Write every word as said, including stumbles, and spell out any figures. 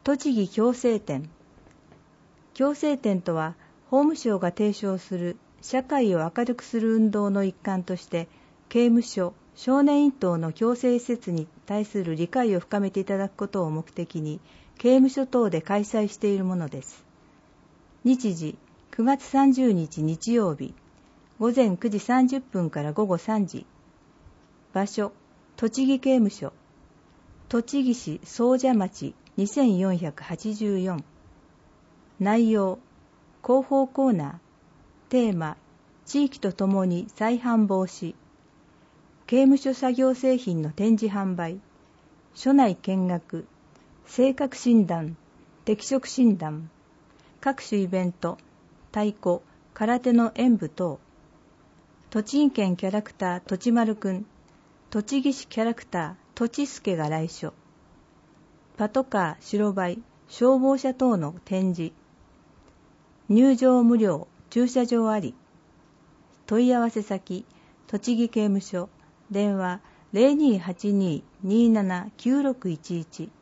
栃木矯正展。矯正展とは、法務省が提唱する社会を明るくする運動の一環として、刑務所、少年院等の矯正施設に対する理解を深めていただくことを目的に、刑務所等で開催しているものです。日時、くがつさんじゅうにち日曜日、午前くじさんじゅっぷんから午後さんじ。場所、栃木刑務所。栃木市総社町にせんよんひゃくはちじゅうよん。内容、広報コーナー。テーマ、地域とともに再犯防止。刑務所作業製品の展示販売。所内見学。性格診断。適職診断。各種イベント。太鼓、空手の演舞等。栃木県キャラクターとちまるくん。栃木市キャラクターとちすけが来所。パトカー、白バイ、消防車等の展示。入場無料、駐車場あり。問い合わせ先、栃木刑務所。電話 ゼロにーはちにーにーななきゅうろくいちいち。